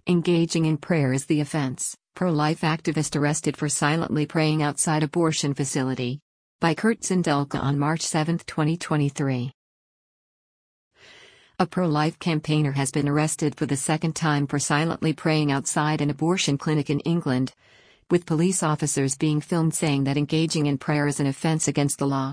Engaging in prayer is the offense. Pro-life activist arrested for silently praying outside abortion facility. By Kurt Zindelka on March 7, 2023. A pro-life campaigner has been arrested for the second time for silently praying outside an abortion clinic in England, with police officers being filmed saying that engaging in prayer is an offence against the law.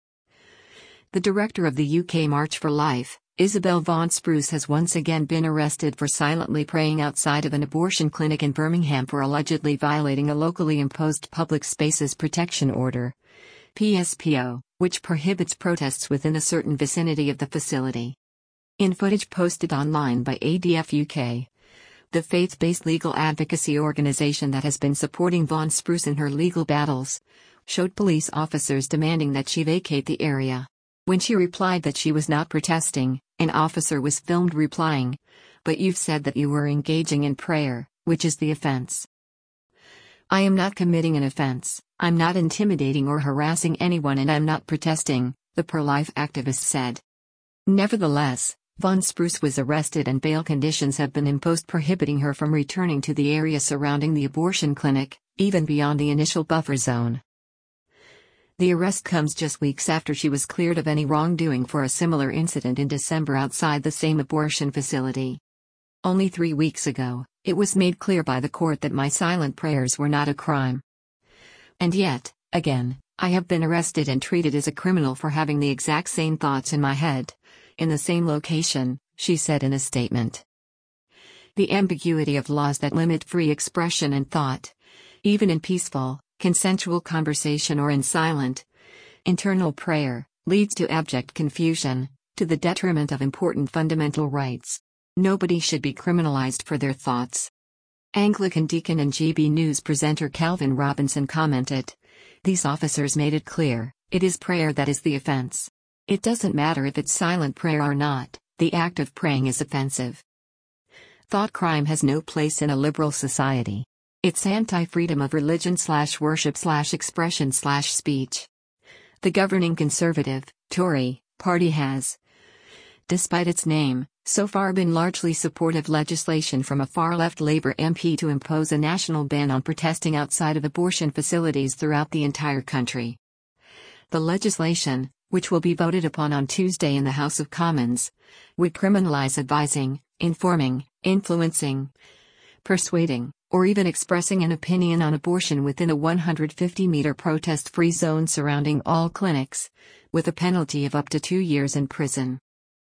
The director of the UK March for Life, Isabel Vaughan Spruce, has once again been arrested for silently praying outside of an abortion clinic in Birmingham for allegedly violating a locally imposed Public Spaces Protection Order, PSPO, which prohibits protests within a certain vicinity of the facility. In footage posted online by ADF UK, the faith-based legal advocacy organization that has been supporting Vaughan Spruce in her legal battles, showed police officers demanding that she vacate the area. When she replied that she was not protesting, an officer was filmed replying, "But you've said that you were engaging in prayer, which is the offense." "I am not committing an offense, I'm not intimidating or harassing anyone, and I'm not protesting," the pro-life activist said. Nevertheless, Vaughan Spruce was arrested and bail conditions have been imposed prohibiting her from returning to the area surrounding the abortion clinic, even beyond the initial buffer zone. The arrest comes just weeks after she was cleared of any wrongdoing for a similar incident in December outside the same abortion facility. Only 3 weeks ago, it was made clear by the court that my silent prayers were not a crime. And yet, again, I have been arrested and treated as a criminal for having the exact same thoughts in my head, in the same location, she said in a statement. The ambiguity of laws that limit free expression and thought, even in peaceful, consensual conversation or in silent, internal prayer, leads to abject confusion, to the detriment of important fundamental rights. Nobody should be criminalized for their thoughts. Anglican deacon and GB News presenter Calvin Robinson commented, "These officers made it clear, it is prayer that is the offense. It doesn't matter if it's silent prayer or not, the act of praying is offensive. Thought crime has no place in a liberal society. It's anti-freedom of religion/worship/expression/speech. The governing Conservative, Tory, party has, despite its name, so far been largely supportive legislation from a far-left Labour MP to impose a national ban on protesting outside of abortion facilities throughout the entire country. The legislation, which will be voted upon on Tuesday in the House of Commons, would criminalise advising, informing, influencing, persuading, or even expressing an opinion on abortion within a 150-meter protest-free zone surrounding all clinics, with a penalty of up to 2 years in prison.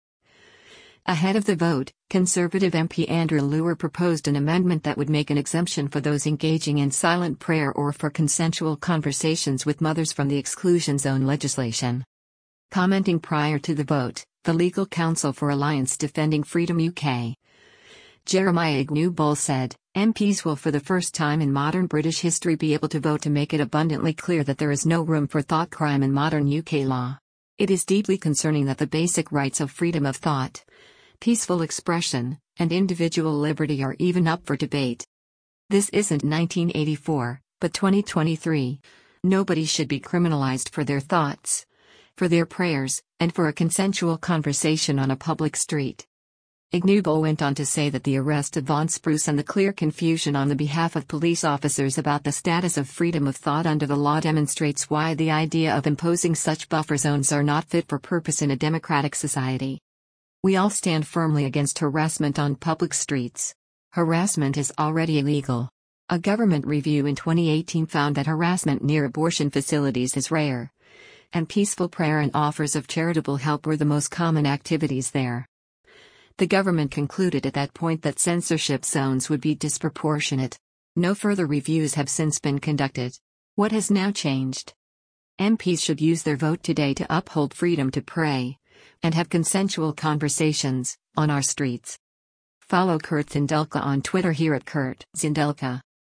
Ahead of the vote, Conservative MP Andrew Luer proposed an amendment that would make an exemption for those engaging in silent prayer or for consensual conversations with mothers from the exclusion zone legislation. Commenting prior to the vote, the legal counsel for Alliance Defending Freedom UK, Jeremiah Ignue-Bull said, "MPs will for the first time in modern British history be able to vote to make it abundantly clear that there is no room for thought crime in modern UK law. It is deeply concerning that the basic rights of freedom of thought, peaceful expression, and individual liberty are even up for debate. This isn't 1984, but 2023. Nobody should be criminalized for their thoughts, for their prayers, and for a consensual conversation on a public street." Ignue-Bull went on to say that the arrest of Vaughan Spruce and the clear confusion on the behalf of police officers about the status of freedom of thought under the law demonstrates why the idea of imposing such buffer zones are not fit for purpose in a democratic society. "We all stand firmly against harassment on public streets. Harassment is already illegal. A government review in 2018 found that harassment near abortion facilities is rare, and peaceful prayer and offers of charitable help were the most common activities there. The government concluded at that point that censorship zones would be disproportionate. No further reviews have since been conducted. What has now changed? MPs should use their vote today to uphold freedom to pray and have consensual conversations on our streets." Follow Kurt Zindelka on Twitter here at Kurt Zindelka.